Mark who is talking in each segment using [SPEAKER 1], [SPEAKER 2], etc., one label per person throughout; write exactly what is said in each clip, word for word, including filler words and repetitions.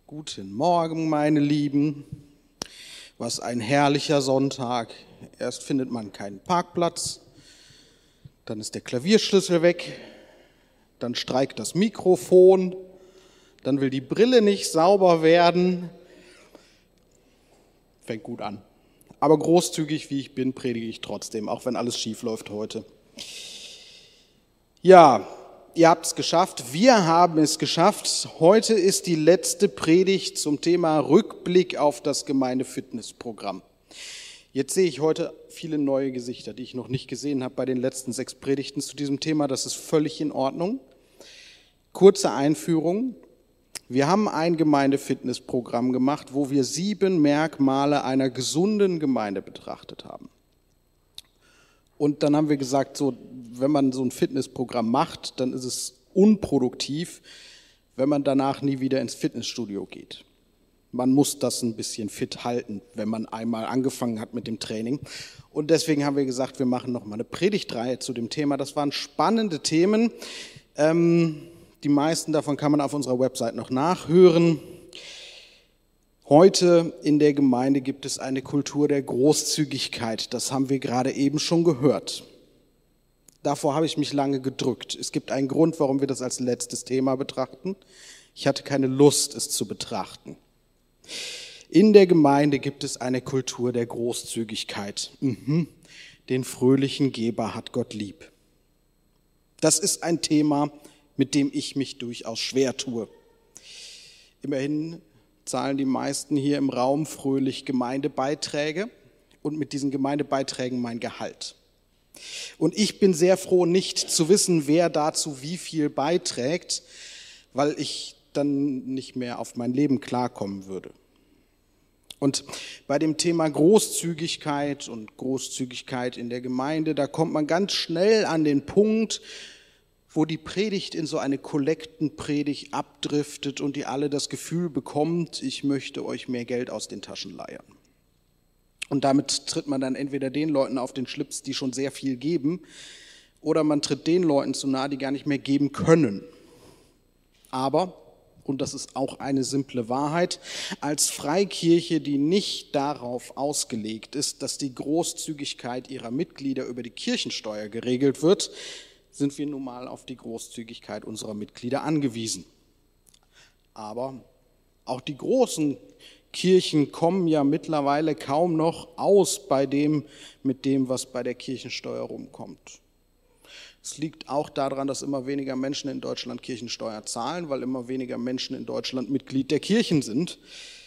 [SPEAKER 1] Guten Morgen, meine Lieben. Was ein herrlicher Sonntag. Erst findet man keinen Parkplatz, dann ist der Klavierschlüssel weg, dann streikt das Mikrofon, dann will die Brille nicht sauber werden. Fängt gut an. Aber großzügig wie ich bin, predige ich trotzdem, auch wenn alles schief läuft heute. Ja, ihr habt es geschafft, wir haben es geschafft. Heute ist die letzte Predigt zum Thema Rückblick auf das Gemeindefitnessprogramm. Jetzt sehe ich heute viele neue Gesichter, die ich noch nicht gesehen habe bei den letzten sechs Predigten zu diesem Thema. Das ist völlig in Ordnung. Kurze Einführung. Wir haben ein Gemeindefitnessprogramm gemacht, wo wir sieben Merkmale einer gesunden Gemeinde betrachtet haben. Und dann haben wir gesagt, so, wenn man so ein Fitnessprogramm macht, dann ist es unproduktiv, wenn man danach nie wieder ins Fitnessstudio geht. Man muss das ein bisschen fit halten, wenn man einmal angefangen hat mit dem Training. Und deswegen haben wir gesagt, wir machen nochmal eine Predigtreihe zu dem Thema. Das waren spannende Themen. Ähm, die meisten davon kann man auf unserer Website noch nachhören. Heute in der Gemeinde gibt es eine Kultur der Großzügigkeit. Das haben wir gerade eben schon gehört. Davor habe ich mich lange gedrückt. Es gibt einen Grund, warum wir das als letztes Thema betrachten. Ich hatte keine Lust, es zu betrachten. In der Gemeinde gibt es eine Kultur der Großzügigkeit. Mhm. Den fröhlichen Geber hat Gott lieb. Das ist ein Thema, mit dem ich mich durchaus schwer tue. Immerhin zahlen die meisten hier im Raum fröhlich Gemeindebeiträge und mit diesen Gemeindebeiträgen mein Gehalt. Und ich bin sehr froh, nicht zu wissen, wer dazu wie viel beiträgt, weil ich dann nicht mehr auf mein Leben klarkommen würde. Und bei dem Thema Großzügigkeit und Großzügigkeit in der Gemeinde, da kommt man ganz schnell an den Punkt, wo die Predigt in so eine Kollektenpredigt abdriftet und ihr alle das Gefühl bekommt, ich möchte euch mehr Geld aus den Taschen leiern. Und damit tritt man dann entweder den Leuten auf den Schlips, die schon sehr viel geben, oder man tritt den Leuten zu nahe, die gar nicht mehr geben können. Aber, und das ist auch eine simple Wahrheit, als Freikirche, die nicht darauf ausgelegt ist, dass die Großzügigkeit ihrer Mitglieder über die Kirchensteuer geregelt wird, sind wir nun mal auf die Großzügigkeit unserer Mitglieder angewiesen. Aber auch die großen Kirchen kommen ja mittlerweile kaum noch aus bei dem, mit dem, was bei der Kirchensteuer rumkommt. Es liegt auch daran, dass immer weniger Menschen in Deutschland Kirchensteuer zahlen, weil immer weniger Menschen in Deutschland Mitglied der Kirchen sind.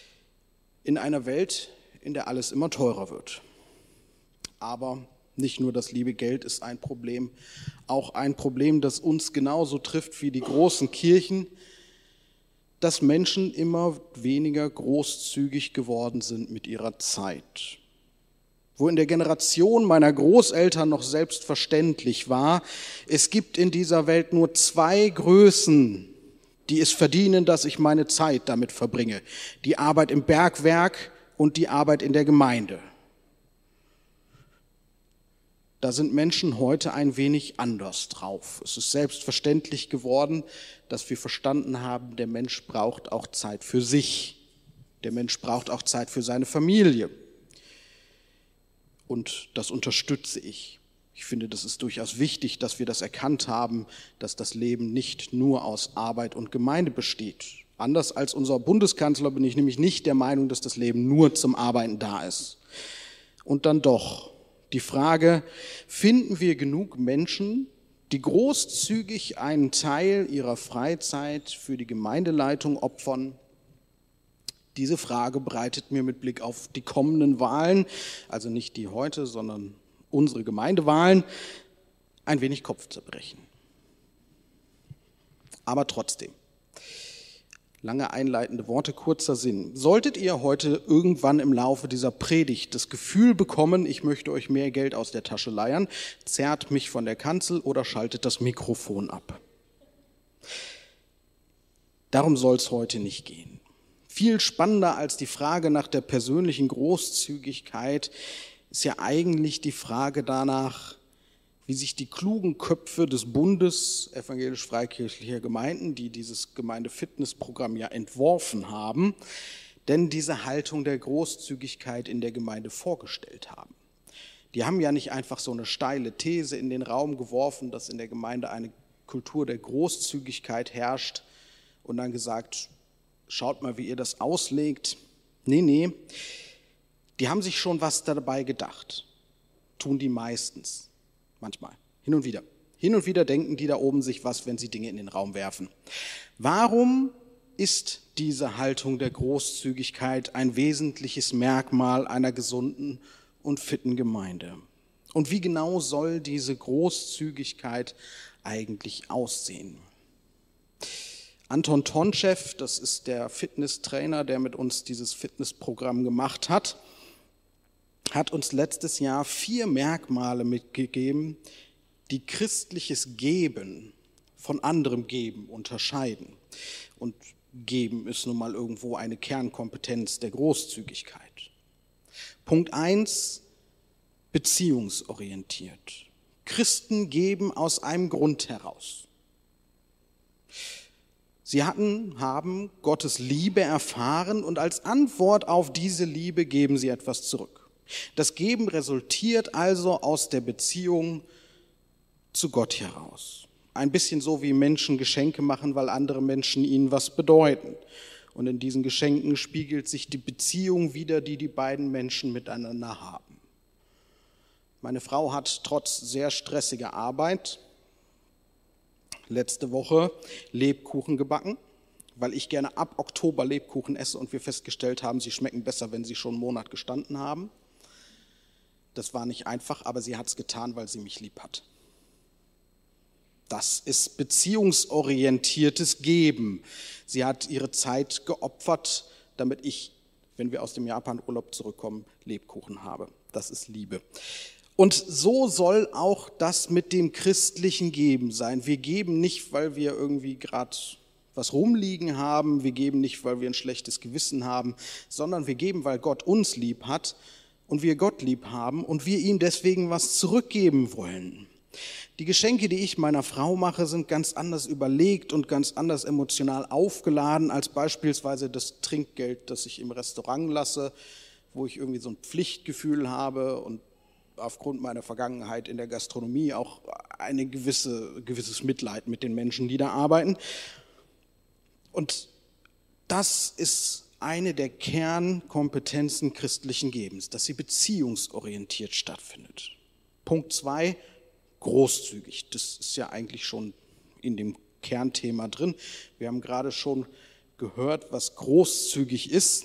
[SPEAKER 1] In einer Welt, in der alles immer teurer wird. Aber nicht nur das liebe Geld ist ein Problem, auch ein Problem, das uns genauso trifft wie die großen Kirchen, dass Menschen immer weniger großzügig geworden sind mit ihrer Zeit. Wo in der Generation meiner Großeltern noch selbstverständlich war, es gibt in dieser Welt nur zwei Größen, die es verdienen, dass ich meine Zeit damit verbringe. Die Arbeit im Bergwerk und die Arbeit in der Gemeinde. Da sind Menschen heute ein wenig anders drauf. Es ist selbstverständlich geworden, dass wir verstanden haben, der Mensch braucht auch Zeit für sich. Der Mensch braucht auch Zeit für seine Familie. Und das unterstütze ich. Ich finde, das ist durchaus wichtig, dass wir das erkannt haben, dass das Leben nicht nur aus Arbeit und Gemeinde besteht. Anders als unser Bundeskanzler bin ich nämlich nicht der Meinung, dass das Leben nur zum Arbeiten da ist. Und dann doch. Die Frage, finden wir genug Menschen, die großzügig einen Teil ihrer Freizeit für die Gemeindeleitung opfern? Diese Frage bereitet mir mit Blick auf die kommenden Wahlen, also nicht die heute, sondern unsere Gemeindewahlen, ein wenig Kopfzerbrechen. Aber trotzdem. Lange einleitende Worte, kurzer Sinn. Solltet ihr heute irgendwann im Laufe dieser Predigt das Gefühl bekommen, ich möchte euch mehr Geld aus der Tasche leiern, zerrt mich von der Kanzel oder schaltet das Mikrofon ab. Darum soll es heute nicht gehen. Viel spannender als die Frage nach der persönlichen Großzügigkeit ist ja eigentlich die Frage danach, wie sich die klugen Köpfe des Bundes evangelisch-freikirchlicher Gemeinden, die dieses Gemeindefitnessprogramm ja entworfen haben, denn diese Haltung der Großzügigkeit in der Gemeinde vorgestellt haben. Die haben ja nicht einfach so eine steile These in den Raum geworfen, dass in der Gemeinde eine Kultur der Großzügigkeit herrscht und dann gesagt, schaut mal, wie ihr das auslegt. Nee, nee, die haben sich schon was dabei gedacht. Tun die meistens. Manchmal, hin und wieder. Hin und wieder denken die da oben sich was, wenn sie Dinge in den Raum werfen. Warum ist diese Haltung der Großzügigkeit ein wesentliches Merkmal einer gesunden und fitten Gemeinde? Und wie genau soll diese Großzügigkeit eigentlich aussehen? Anton Tonchev, das ist der Fitnesstrainer, der mit uns dieses Fitnessprogramm gemacht hat, hat uns letztes Jahr vier Merkmale mitgegeben, die christliches Geben von anderem Geben unterscheiden. Und Geben ist nun mal irgendwo eine Kernkompetenz der Großzügigkeit. Punkt eins, beziehungsorientiert. Christen geben aus einem Grund heraus. Sie hatten, haben Gottes Liebe erfahren und als Antwort auf diese Liebe geben sie etwas zurück. Das Geben resultiert also aus der Beziehung zu Gott heraus. Ein bisschen so wie Menschen Geschenke machen, weil andere Menschen ihnen was bedeuten. Und in diesen Geschenken spiegelt sich die Beziehung wider, die die beiden Menschen miteinander haben. Meine Frau hat trotz sehr stressiger Arbeit letzte Woche Lebkuchen gebacken, weil ich gerne ab Oktober Lebkuchen esse und wir festgestellt haben, sie schmecken besser, wenn sie schon einen Monat gestanden haben. Das war nicht einfach, aber sie hat es getan, weil sie mich lieb hat. Das ist beziehungsorientiertes Geben. Sie hat ihre Zeit geopfert, damit ich, wenn wir aus dem Japan-Urlaub zurückkommen, Lebkuchen habe. Das ist Liebe. Und so soll auch das mit dem christlichen Geben sein. Wir geben nicht, weil wir irgendwie gerade was rumliegen haben. Wir geben nicht, weil wir ein schlechtes Gewissen haben, sondern wir geben, weil Gott uns lieb hat und wir Gott lieb haben und wir ihm deswegen was zurückgeben wollen. Die Geschenke, die ich meiner Frau mache, sind ganz anders überlegt und ganz anders emotional aufgeladen als beispielsweise das Trinkgeld, das ich im Restaurant lasse, wo ich irgendwie so ein Pflichtgefühl habe und aufgrund meiner Vergangenheit in der Gastronomie auch eine gewisse, gewisses Mitleid mit den Menschen, die da arbeiten. Und das ist eine der Kernkompetenzen christlichen Gebens, dass sie beziehungsorientiert stattfindet. Punkt zwei, großzügig. Das ist ja eigentlich schon in dem Kernthema drin. Wir haben gerade schon gehört, was großzügig ist.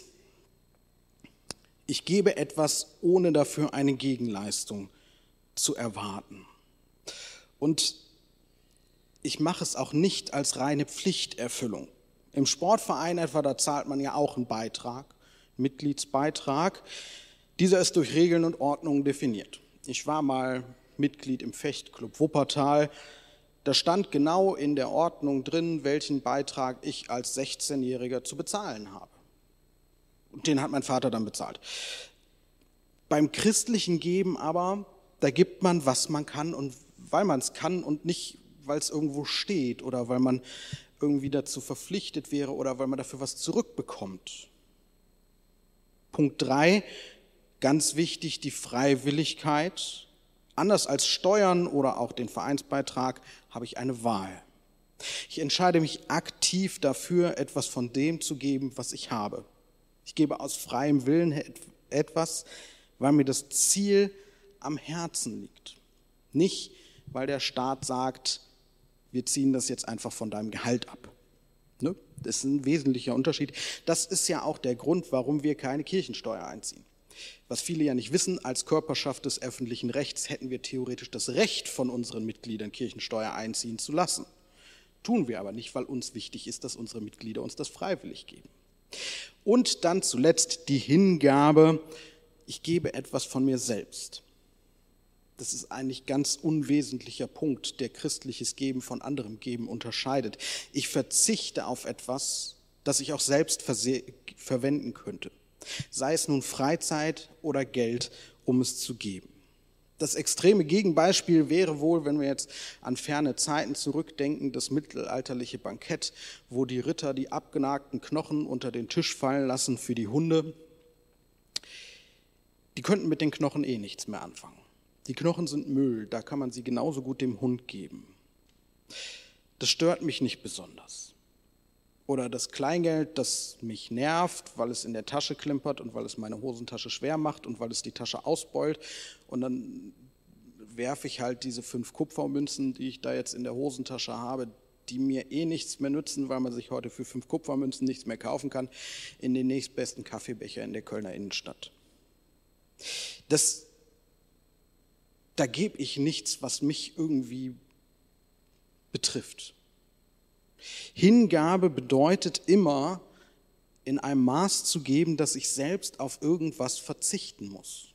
[SPEAKER 1] Ich gebe etwas, ohne dafür eine Gegenleistung zu erwarten. Und ich mache es auch nicht als reine Pflichterfüllung. Im Sportverein etwa, da zahlt man ja auch einen Beitrag, Mitgliedsbeitrag. Dieser ist durch Regeln und Ordnungen definiert. Ich war mal Mitglied im Fechtclub Wuppertal. Da stand genau in der Ordnung drin, welchen Beitrag ich als sechzehnjähriger zu bezahlen habe. Und den hat mein Vater dann bezahlt. Beim christlichen Geben aber, da gibt man, was man kann und weil man es kann und nicht, weil es irgendwo steht oder weil man irgendwie dazu verpflichtet wäre oder weil man dafür was zurückbekommt. Punkt drei, ganz wichtig, die Freiwilligkeit. Anders als Steuern oder auch den Vereinsbeitrag habe ich eine Wahl. Ich entscheide mich aktiv dafür, etwas von dem zu geben, was ich habe. Ich gebe aus freiem Willen etwas, weil mir das Ziel am Herzen liegt. Nicht, weil der Staat sagt, wir ziehen das jetzt einfach von deinem Gehalt ab. Ne? Das ist ein wesentlicher Unterschied. Das ist ja auch der Grund, warum wir keine Kirchensteuer einziehen. Was viele ja nicht wissen, als Körperschaft des öffentlichen Rechts hätten wir theoretisch das Recht von unseren Mitgliedern, Kirchensteuer einziehen zu lassen. Tun wir aber nicht, weil uns wichtig ist, dass unsere Mitglieder uns das freiwillig geben. Und dann zuletzt die Hingabe, ich gebe etwas von mir selbst. Das ist eigentlich ganz unwesentlicher Punkt, der christliches Geben von anderem Geben unterscheidet. Ich verzichte auf etwas, das ich auch selbst verse- verwenden könnte. Sei es nun Freizeit oder Geld, um es zu geben. Das extreme Gegenbeispiel wäre wohl, wenn wir jetzt an ferne Zeiten zurückdenken, das mittelalterliche Bankett, wo die Ritter die abgenagten Knochen unter den Tisch fallen lassen für die Hunde. Die könnten mit den Knochen eh nichts mehr anfangen. Die Knochen sind Müll, da kann man sie genauso gut dem Hund geben. Das stört mich nicht besonders. Oder das Kleingeld, das mich nervt, weil es in der Tasche klimpert und weil es meine Hosentasche schwer macht und weil es die Tasche ausbeult. Und dann werfe ich halt diese fünf Kupfermünzen, die ich da jetzt in der Hosentasche habe, die mir eh nichts mehr nützen, weil man sich heute für fünf Kupfermünzen nichts mehr kaufen kann, in den nächstbesten Kaffeebecher in der Kölner Innenstadt. Das, da gebe ich nichts, was mich irgendwie betrifft. Hingabe bedeutet immer, in einem Maß zu geben, dass ich selbst auf irgendwas verzichten muss.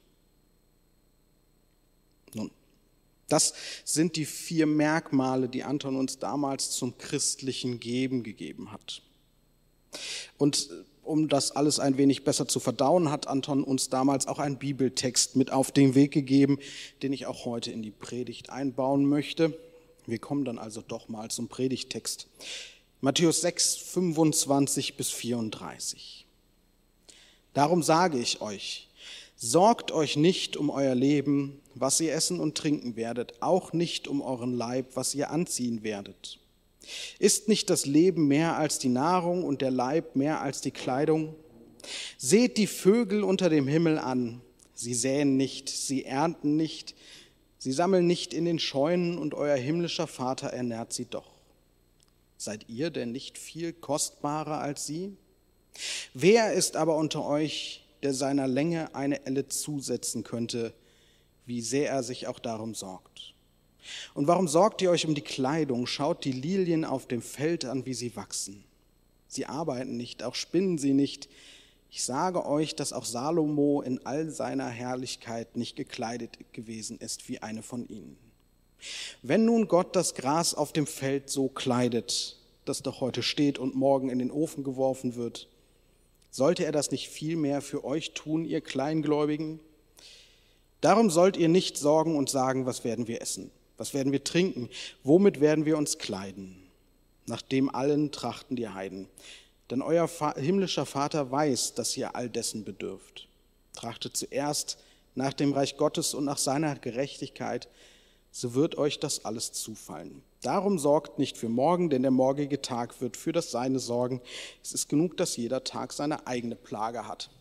[SPEAKER 1] Nun, das sind die vier Merkmale, die Anton uns damals zum christlichen Geben gegeben hat. Und um das alles ein wenig besser zu verdauen, hat Anton uns damals auch einen Bibeltext mit auf den Weg gegeben, den ich auch heute in die Predigt einbauen möchte. Wir kommen dann also doch mal zum Predigttext. Matthäus sechs, fünfundzwanzig bis vierunddreißig. Darum sage ich euch, sorgt euch nicht um euer Leben, was ihr essen und trinken werdet, auch nicht um euren Leib, was ihr anziehen werdet. Ist nicht das Leben mehr als die Nahrung und der Leib mehr als die Kleidung? Seht die Vögel unter dem Himmel an. Sie säen nicht, sie ernten nicht, sie sammeln nicht in den Scheunen und euer himmlischer Vater ernährt sie doch. Seid ihr denn nicht viel kostbarer als sie? Wer ist aber unter euch, der seiner Länge eine Elle zusetzen könnte, wie sehr er sich auch darum sorgt? Und warum sorgt ihr euch um die Kleidung? Schaut die Lilien auf dem Feld an, wie sie wachsen. Sie arbeiten nicht, auch spinnen sie nicht. Ich sage euch, dass auch Salomo in all seiner Herrlichkeit nicht gekleidet gewesen ist wie eine von ihnen. Wenn nun Gott das Gras auf dem Feld so kleidet, das doch heute steht und morgen in den Ofen geworfen wird, sollte er das nicht viel mehr für euch tun, ihr Kleingläubigen? Darum sollt ihr nicht sorgen und sagen, was werden wir essen? Was werden wir trinken? Womit werden wir uns kleiden? Nach dem allen trachten die Heiden. Denn euer himmlischer Vater weiß, dass ihr all dessen bedürft. Trachtet zuerst nach dem Reich Gottes und nach seiner Gerechtigkeit, so wird euch das alles zufallen. Darum sorgt nicht für morgen, denn der morgige Tag wird für das Seine sorgen. Es ist genug, dass jeder Tag seine eigene Plage hat.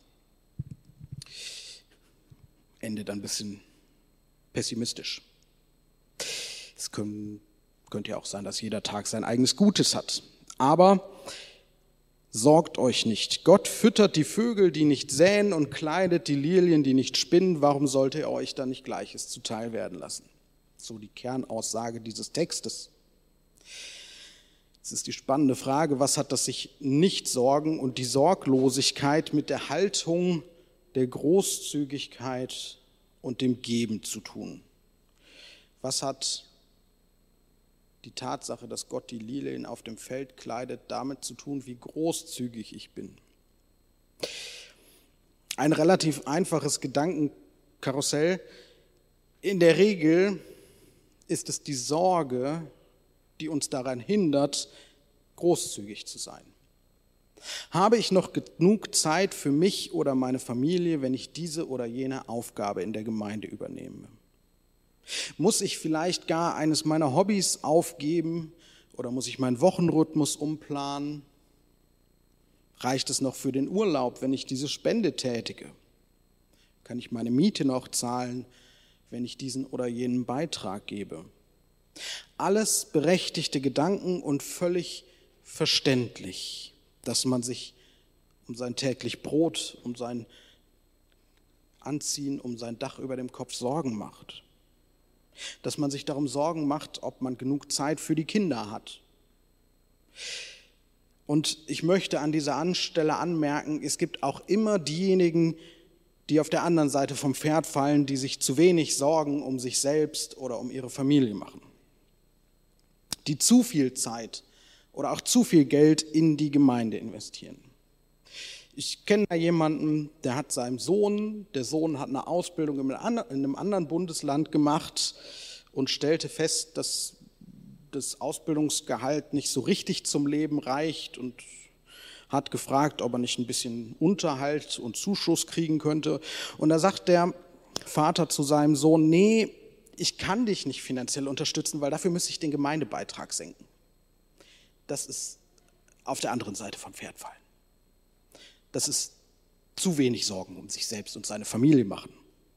[SPEAKER 1] Ende dann ein bisschen pessimistisch. Es können, könnte ja auch sein, dass jeder Tag sein eigenes Gutes hat. Aber sorgt euch nicht. Gott füttert die Vögel, die nicht säen, und kleidet die Lilien, die nicht spinnen. Warum sollte er euch dann nicht Gleiches zuteil werden lassen? So die Kernaussage dieses Textes. Es ist die spannende Frage, was hat das sich Nicht-Sorgen und die Sorglosigkeit mit der Haltung der Großzügigkeit und dem Geben zu tun? Was hat die Tatsache, dass Gott die Lilien auf dem Feld kleidet, damit zu tun, wie großzügig ich bin? Ein relativ einfaches Gedankenkarussell. In der Regel ist es die Sorge, die uns daran hindert, großzügig zu sein. Habe ich noch genug Zeit für mich oder meine Familie, wenn ich diese oder jene Aufgabe in der Gemeinde übernehme? Muss ich vielleicht gar eines meiner Hobbys aufgeben oder muss ich meinen Wochenrhythmus umplanen? Reicht es noch für den Urlaub, wenn ich diese Spende tätige? Kann ich meine Miete noch zahlen, wenn ich diesen oder jenen Beitrag gebe? Alles berechtigte Gedanken und völlig verständlich, dass man sich um sein täglich Brot, um sein Anziehen, um sein Dach über dem Kopf Sorgen macht. Dass man sich darum Sorgen macht, ob man genug Zeit für die Kinder hat. Und ich möchte an dieser Stelle anmerken, es gibt auch immer diejenigen, die auf der anderen Seite vom Pferd fallen, die sich zu wenig Sorgen um sich selbst oder um ihre Familie machen. Die zu viel Zeit oder auch zu viel Geld in die Gemeinde investieren. Ich kenne da jemanden, der hat seinem Sohn, der Sohn hat eine Ausbildung in einem anderen Bundesland gemacht und stellte fest, dass das Ausbildungsgehalt nicht so richtig zum Leben reicht und hat gefragt, ob er nicht ein bisschen Unterhalt und Zuschuss kriegen könnte. Und da sagt der Vater zu seinem Sohn, nee, ich kann dich nicht finanziell unterstützen, weil dafür müsste ich den Gemeindebeitrag senken. Das ist auf der anderen Seite vom Pferd fallen. Das ist zu wenig Sorgen um sich selbst und seine Familie machen.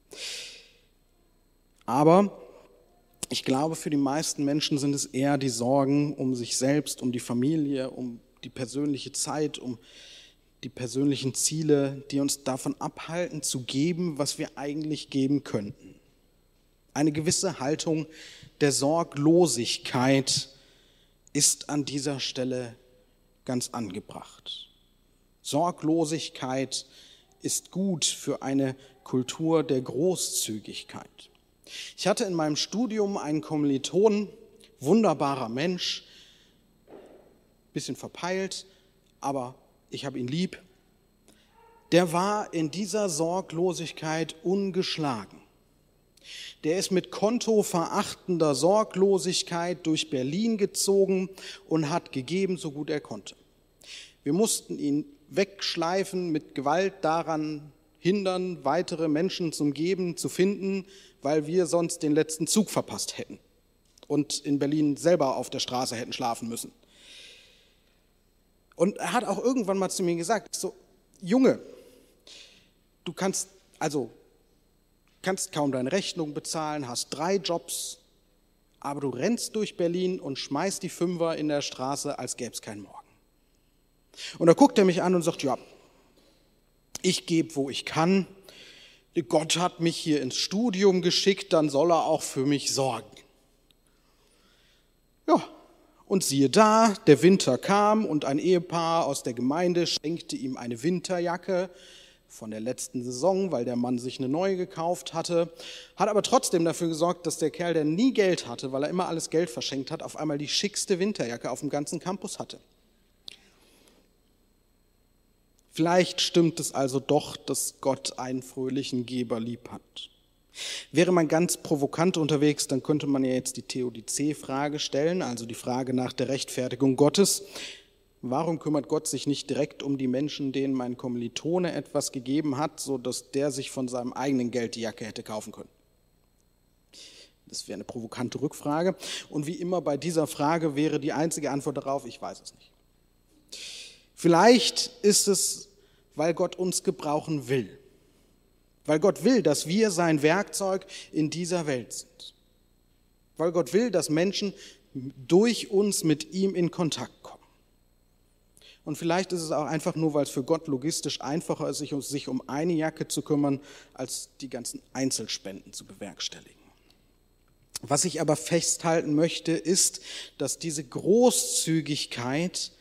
[SPEAKER 1] Aber ich glaube, für die meisten Menschen sind es eher die Sorgen um sich selbst, um die Familie, um die persönliche Zeit, um die persönlichen Ziele, die uns davon abhalten, zu geben, was wir eigentlich geben könnten. Eine gewisse Haltung der Sorglosigkeit ist an dieser Stelle ganz angebracht. Sorglosigkeit ist gut für eine Kultur der Großzügigkeit. Ich hatte in meinem Studium einen Kommilitonen, wunderbarer Mensch, bisschen verpeilt, aber ich habe ihn lieb. Der war in dieser Sorglosigkeit ungeschlagen. Der ist mit kontoverachtender Sorglosigkeit durch Berlin gezogen und hat gegeben, so gut er konnte. Wir mussten ihn wegschleifen, mit Gewalt daran hindern, weitere Menschen zum Geben zu finden, weil wir sonst den letzten Zug verpasst hätten und in Berlin selber auf der Straße hätten schlafen müssen. Und er hat auch irgendwann mal zu mir gesagt, so, Junge, du kannst, also, kannst kaum deine Rechnung bezahlen, hast drei Jobs, aber du rennst durch Berlin und schmeißt die Fünfer in der Straße, als gäbe es keinen Morgen. Und da guckt er mich an und sagt, ja, ich gebe, wo ich kann. Gott hat mich hier ins Studium geschickt, dann soll er auch für mich sorgen. Ja, und siehe da, der Winter kam und ein Ehepaar aus der Gemeinde schenkte ihm eine Winterjacke von der letzten Saison, weil der Mann sich eine neue gekauft hatte, hat aber trotzdem dafür gesorgt, dass der Kerl, der nie Geld hatte, weil er immer alles Geld verschenkt hat, auf einmal die schickste Winterjacke auf dem ganzen Campus hatte. Vielleicht stimmt es also doch, dass Gott einen fröhlichen Geber lieb hat. Wäre man ganz provokant unterwegs, dann könnte man ja jetzt die Theodizee-Frage stellen, also die Frage nach der Rechtfertigung Gottes. Warum kümmert Gott sich nicht direkt um die Menschen, denen mein Kommilitone etwas gegeben hat, sodass der sich von seinem eigenen Geld die Jacke hätte kaufen können? Das wäre eine provokante Rückfrage. Und wie immer bei dieser Frage wäre die einzige Antwort darauf, ich weiß es nicht. Vielleicht ist es, weil Gott uns gebrauchen will. Weil Gott will, dass wir sein Werkzeug in dieser Welt sind. Weil Gott will, dass Menschen durch uns mit ihm in Kontakt kommen. Und vielleicht ist es auch einfach nur, weil es für Gott logistisch einfacher ist, sich um eine Jacke zu kümmern, als die ganzen Einzelspenden zu bewerkstelligen. Was ich aber festhalten möchte, ist, dass diese Großzügigkeit,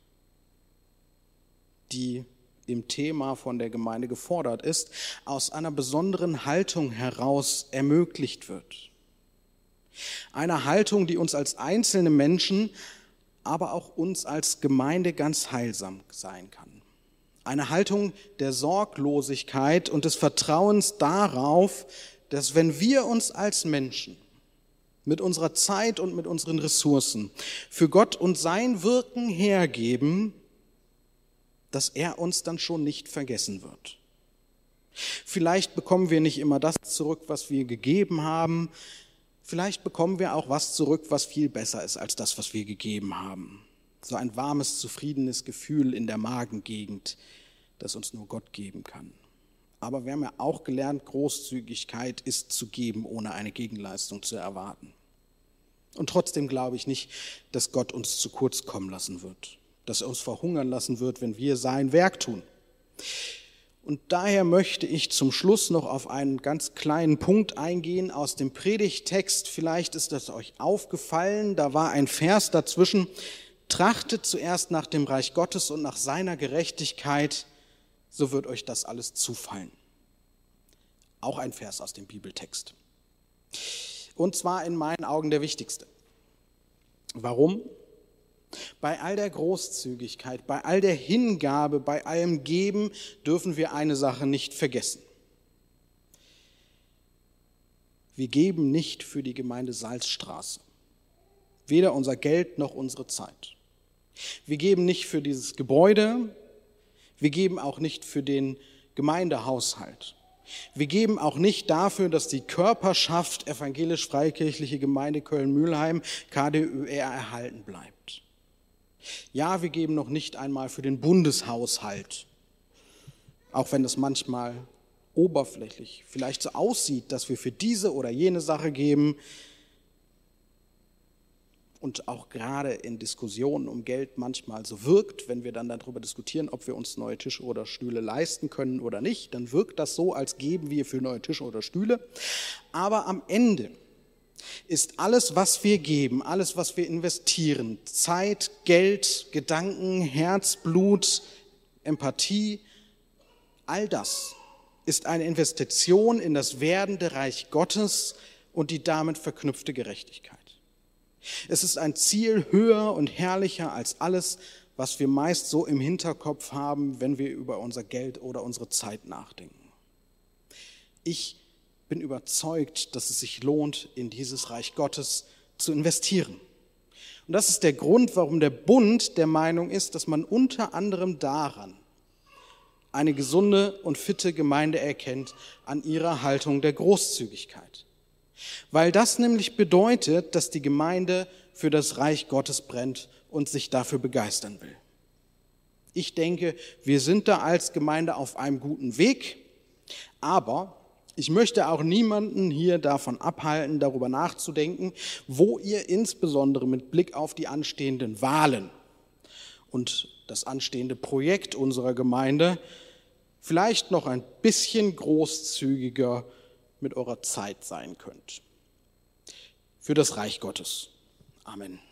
[SPEAKER 1] die im Thema von der Gemeinde gefordert ist, aus einer besonderen Haltung heraus ermöglicht wird. Eine Haltung, die uns als einzelne Menschen, aber auch uns als Gemeinde ganz heilsam sein kann. Eine Haltung der Sorglosigkeit und des Vertrauens darauf, dass wenn wir uns als Menschen mit unserer Zeit und mit unseren Ressourcen für Gott und sein Wirken hergeben, dass er uns dann schon nicht vergessen wird. Vielleicht bekommen wir nicht immer das zurück, was wir gegeben haben. Vielleicht bekommen wir auch was zurück, was viel besser ist als das, was wir gegeben haben. So ein warmes, zufriedenes Gefühl in der Magengegend, das uns nur Gott geben kann. Aber wir haben ja auch gelernt, Großzügigkeit ist zu geben, ohne eine Gegenleistung zu erwarten. Und trotzdem glaube ich nicht, dass Gott uns zu kurz kommen lassen wird, dass er uns verhungern lassen wird, wenn wir sein Werk tun. Und daher möchte ich zum Schluss noch auf einen ganz kleinen Punkt eingehen aus dem Predigttext. Vielleicht ist das euch aufgefallen, da war ein Vers dazwischen: Trachtet zuerst nach dem Reich Gottes und nach seiner Gerechtigkeit, so wird euch das alles zufallen. Auch ein Vers aus dem Bibeltext. Und zwar in meinen Augen der wichtigste. Warum? Bei all der Großzügigkeit, bei all der Hingabe, bei allem Geben dürfen wir eine Sache nicht vergessen. Wir geben nicht für die Gemeinde Salzstraße, weder unser Geld noch unsere Zeit. Wir geben nicht für dieses Gebäude, wir geben auch nicht für den Gemeindehaushalt. Wir geben auch nicht dafür, dass die Körperschaft Evangelisch-Freikirchliche Gemeinde Köln-Mühlheim, K D Ö R, erhalten bleibt. Ja, wir geben noch nicht einmal für den Bundeshaushalt, auch wenn es manchmal oberflächlich vielleicht so aussieht, dass wir für diese oder jene Sache geben und auch gerade in Diskussionen um Geld manchmal so wirkt, wenn wir dann darüber diskutieren, ob wir uns neue Tische oder Stühle leisten können oder nicht, dann wirkt das so, als geben wir für neue Tische oder Stühle. Aber am Ende ist alles, was wir geben, alles, was wir investieren, Zeit, Geld, Gedanken, Herzblut, Empathie, all das ist eine Investition in das werdende Reich Gottes und die damit verknüpfte Gerechtigkeit. Es ist ein Ziel höher und herrlicher als alles, was wir meist so im Hinterkopf haben, wenn wir über unser Geld oder unsere Zeit nachdenken. Ich bin überzeugt, dass es sich lohnt, in dieses Reich Gottes zu investieren. Und das ist der Grund, warum der Bund der Meinung ist, dass man unter anderem daran eine gesunde und fitte Gemeinde erkennt, an ihrer Haltung der Großzügigkeit. Weil das nämlich bedeutet, dass die Gemeinde für das Reich Gottes brennt und sich dafür begeistern will. Ich denke, wir sind da als Gemeinde auf einem guten Weg, aber ich möchte auch niemanden hier davon abhalten, darüber nachzudenken, wo ihr insbesondere mit Blick auf die anstehenden Wahlen und das anstehende Projekt unserer Gemeinde vielleicht noch ein bisschen großzügiger mit eurer Zeit sein könnt. Für das Reich Gottes. Amen.